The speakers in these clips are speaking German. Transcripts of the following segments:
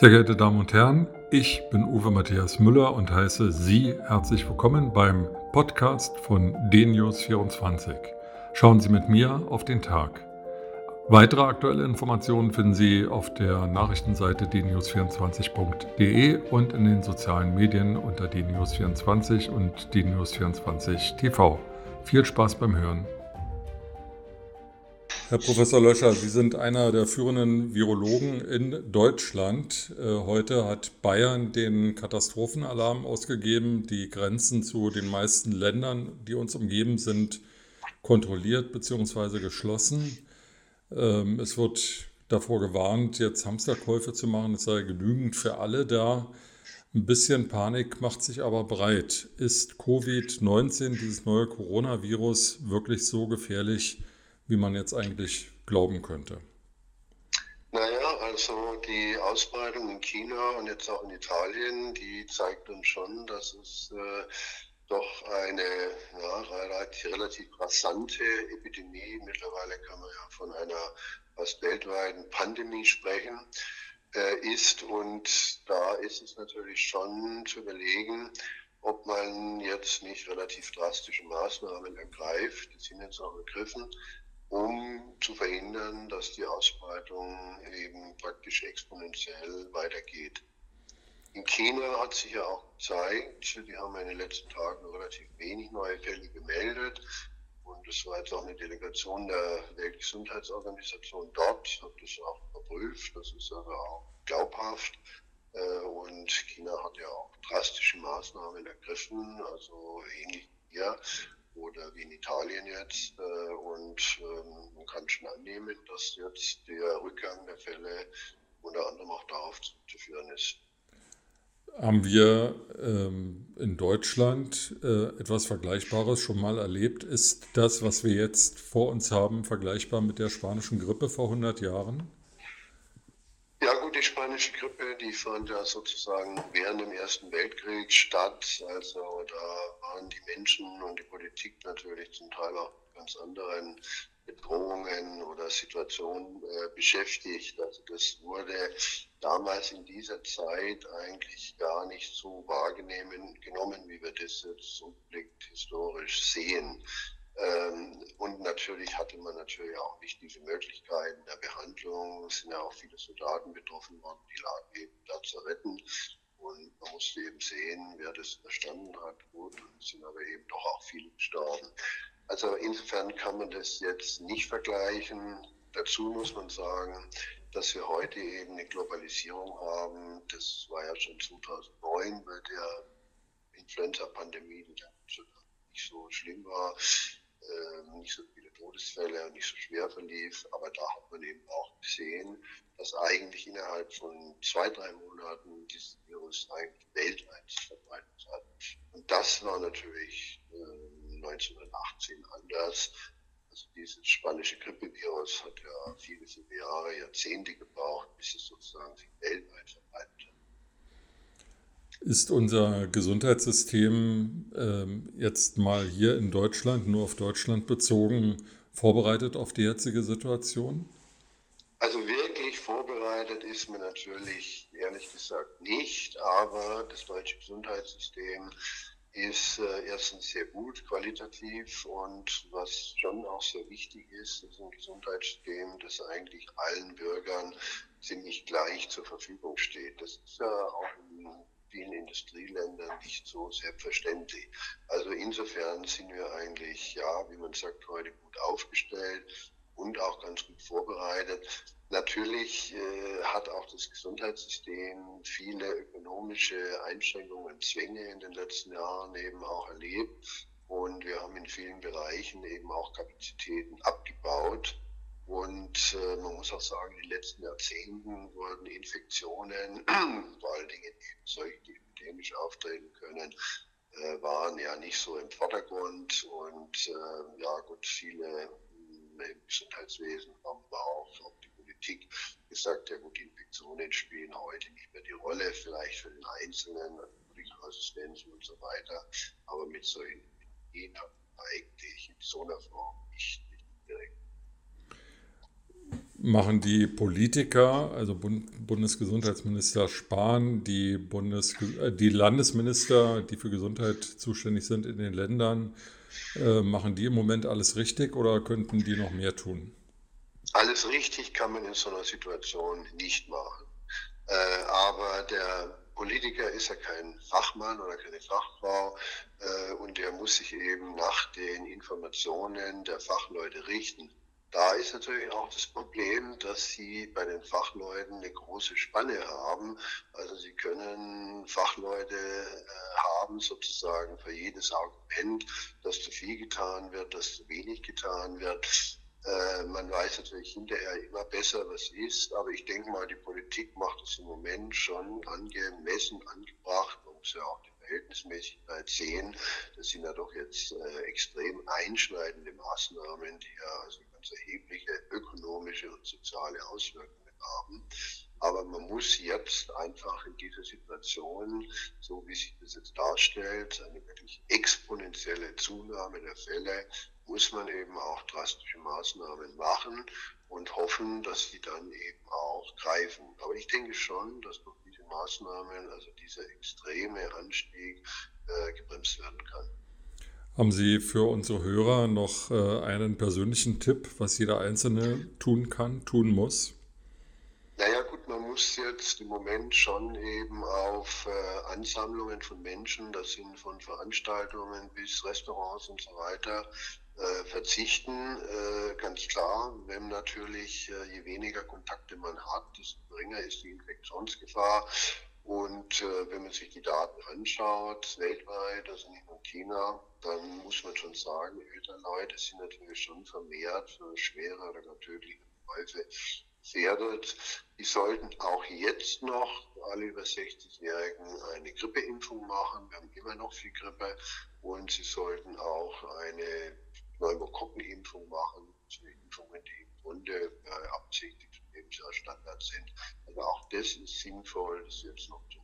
Sehr geehrte Damen und Herren, ich bin Uwe Matthias Müller und heiße Sie herzlich willkommen beim Podcast von DNews24. Schauen Sie mit mir auf den Tag. Weitere aktuelle Informationen finden Sie auf der Nachrichtenseite dnews24.de und in den sozialen Medien unter dnews24 und dnews24 TV. Viel Spaß beim Hören. Herr Professor Löscher, Sie sind einer der führenden Virologen in Deutschland. Heute hat Bayern den Katastrophenalarm ausgegeben. Die Grenzen zu den meisten Ländern, die uns umgeben, sind kontrolliert bzw. geschlossen. Es wird davor gewarnt, jetzt Hamsterkäufe zu machen. Es sei genügend für alle da. Ein bisschen Panik macht sich aber breit. Ist Covid-19, dieses neue Coronavirus, wirklich so gefährlich, wie man jetzt eigentlich glauben könnte? Naja, also die Ausbreitung in China und jetzt auch in Italien, die zeigt uns schon, dass es doch eine relativ rasante Epidemie, mittlerweile kann man ja von einer fast weltweiten Pandemie sprechen, ist. Und da ist es natürlich schon zu überlegen, ob man jetzt nicht relativ drastische Maßnahmen ergreift, die sind jetzt auch ergriffen, um zu verhindern, dass die Ausbreitung eben praktisch exponentiell weitergeht. In China hat sich ja auch gezeigt, die haben in den letzten Tagen relativ wenig neue Fälle gemeldet. Und es war jetzt auch eine Delegation der Weltgesundheitsorganisation dort, hat das auch überprüft, das ist aber auch glaubhaft. Und China hat ja auch drastische Maßnahmen ergriffen, also ähnlich wie hier oder wie in Italien jetzt. Und man kann schon annehmen, dass jetzt der Rückgang der Fälle unter anderem auch darauf zurückzuführen ist. Haben wir in Deutschland etwas Vergleichbares schon mal erlebt? Ist das, was wir jetzt vor uns haben, vergleichbar mit der spanischen Grippe vor 100 Jahren? Ja gut, die spanische Grippe, die fand ja sozusagen während dem Ersten Weltkrieg statt. Also da waren die Menschen und die Politik natürlich zum Teil auch mit ganz anderen Bedrohungen oder Situationen beschäftigt. Also das wurde damals in dieser Zeit eigentlich gar nicht so wahrgenommen, wie wir das jetzt rückblickend historisch sehen. Und natürlich hatte man natürlich auch nicht diese Möglichkeiten der Behandlung. Es sind ja auch viele Soldaten betroffen worden, die lagen eben da zu retten. Und man musste eben sehen, wer das überstanden hat. Gut, und es sind aber eben doch auch viele gestorben. Also insofern kann man das jetzt nicht vergleichen. Dazu muss man sagen, dass wir heute eben eine Globalisierung haben. Das war ja schon 2009 bei der Influenza-Pandemie, die dann nicht so schlimm war, nicht so viele Todesfälle und nicht so schwer verlief. Aber da hat man eben auch gesehen, dass eigentlich innerhalb von 2-3 Monaten dieses Virus eigentlich weltweit sich verbreitet hat. Und das war natürlich 1918 anders. Also dieses spanische Grippevirus hat ja viele Jahre, Jahrzehnte gebraucht, bis es sozusagen sich weltweit verbreitet hat. Ist unser Gesundheitssystem jetzt mal hier in Deutschland, nur auf Deutschland bezogen, vorbereitet auf die jetzige Situation? Also wirklich vorbereitet ist man natürlich ehrlich gesagt nicht, aber das deutsche Gesundheitssystem ist erstens sehr gut qualitativ und was schon auch sehr wichtig ist ein Gesundheitssystem, das eigentlich allen Bürgern ziemlich gleich zur Verfügung steht. Das ist ja auch in vielen Industrieländern nicht so selbstverständlich. Also insofern sind wir eigentlich, ja, wie man sagt, heute gut aufgestellt und auch ganz gut vorbereitet. Natürlich hat auch das Gesundheitssystem viele ökonomische Einschränkungen und Zwänge in den letzten Jahren eben auch erlebt. Und wir haben in vielen Bereichen eben auch Kapazitäten abgebaut. Und man muss auch sagen, in den letzten Jahrzehnten wurden Infektionen, vor allen Dingen solche, die epidemisch auftreten können, waren ja nicht so im Vordergrund. Und ja gut, viele im Gesundheitswesen haben wir auch die Politik gesagt, ja gut, die Infektionen spielen heute nicht mehr die Rolle, vielleicht für den Einzelnen, Antibiotikaresistenzen und so weiter, aber mit solchen Epidemien eigentlich in so einer Form nicht direkt. Machen die Politiker, also Bundesgesundheitsminister Spahn, die Landesminister, die für Gesundheit zuständig sind in den Ländern, machen die im Moment alles richtig oder könnten die noch mehr tun? Alles richtig kann man in so einer Situation nicht machen. Aber der Politiker ist ja kein Fachmann oder keine Fachfrau und der muss sich eben nach den Informationen der Fachleute richten. Da ist natürlich auch das Problem, dass sie bei den Fachleuten eine große Spanne haben. Also sie können Fachleute haben sozusagen für jedes Argument, dass zu viel getan wird, dass zu wenig getan wird. Man weiß natürlich hinterher immer besser, was ist, aber ich denke mal, die Politik macht es im Moment schon angemessen, angebracht. Man muss ja auch die Verhältnismäßigkeit sehen. Das sind ja doch jetzt extrem einschneidende Maßnahmen, die ja also ganz erhebliche ökonomische und soziale Auswirkungen haben. Aber man muss jetzt einfach in dieser Situation, so wie sich das jetzt darstellt, eine wirklich exponentielle Zunahme der Fälle, muss man eben auch drastische Maßnahmen machen und hoffen, dass sie dann eben auch greifen. Aber ich denke schon, dass durch diese Maßnahmen, also dieser extreme Anstieg, gebremst werden kann. Haben Sie für unsere Hörer noch einen persönlichen Tipp, was jeder Einzelne tun kann, tun muss? Naja gut, man muss jetzt im Moment schon eben auf Ansammlungen von Menschen, das sind von Veranstaltungen bis Restaurants und so weiter, verzichten. Ganz klar, wenn natürlich je weniger Kontakte man hat, desto geringer ist die Infektionsgefahr. Und wenn man sich die Daten anschaut, weltweit, also nicht nur China, dann muss man schon sagen, ältere Leute sind natürlich schon vermehrt für schwere oder gar tödliche Verläufe gefährdet. Die sollten auch jetzt noch, alle über 60-Jährigen, eine Grippeimpfung machen. Wir haben immer noch viel Grippe. Und sie sollten auch eine Pneumokokkenimpfung machen. Das sind Impfungen, die im Grunde absichtlich zum Lebensjahrstandard sind. Also auch das ist sinnvoll, das jetzt noch zu.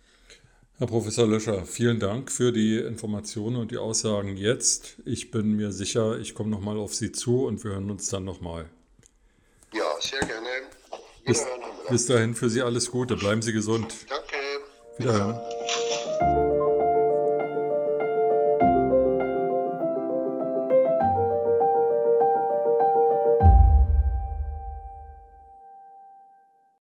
Herr Professor Löscher, vielen Dank für die Informationen und die Aussagen jetzt. Ich bin mir sicher, ich komme nochmal auf Sie zu und wir hören uns dann nochmal. Ja, sehr gerne. Bis, Wiederhören. bis dahin für Sie alles Gute. Bleiben Sie gesund. Danke. Wiederhören.